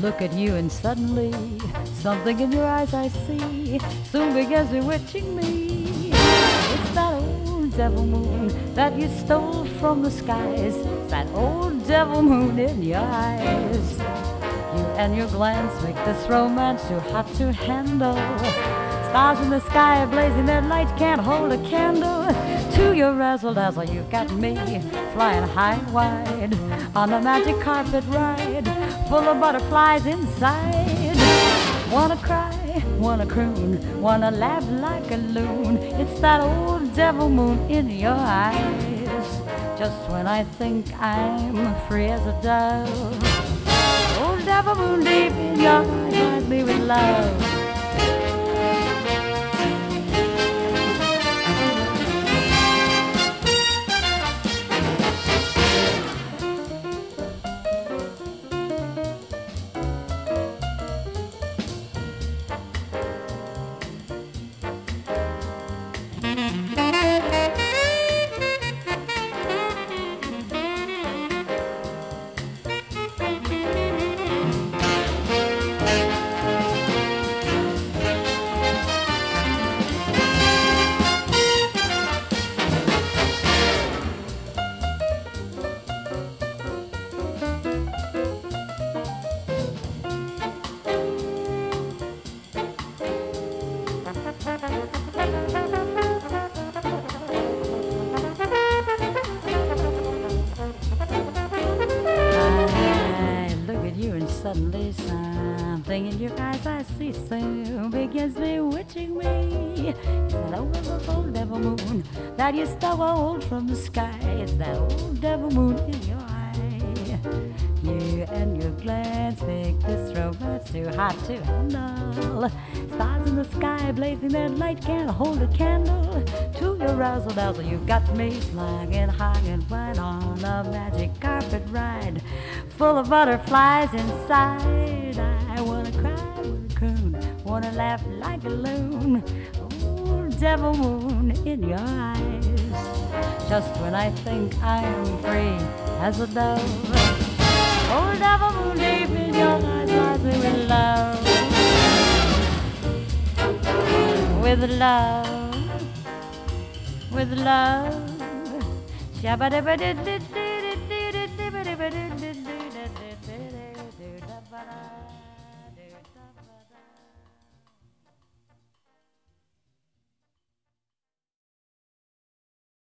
look at you and suddenly something in your eyes I see soon begins bewitching me. It's that old devil moon that you stole from the skies. It's that old devil moon in your eyes. You and your glance make this romance too hot to handle. Stars in the sky blazing their light can't hold a candle to your razzle-dazzle. You've got me flying high and wide on a magic carpet ride full of butterflies inside. Wanna cry, wanna croon, wanna laugh like a loon. It's that old devil moon in your eyes. Just when I think I'm free as a dove, old devil moon deep in your eyes lies me with love. Suddenly something in your eyes I see soon begins bewitching me. It's that old devil moon that you stole from the sky. It's that old devil moon in your eye. You and your glance make this romance too hot to handle. Stars in the sky blazing their light can't hold a candle to your razzle-dazzle. You've got me flying high and wide on a magic carpet ride full of butterflies inside. I wanna cry, wanna croon, wanna laugh like a loon. Old devil moon in your eyes. Just when I think I'm free as a dove, old devil moon deep in your eyes lies me with love. With love, with love. Shabba-dabba-did-did-did.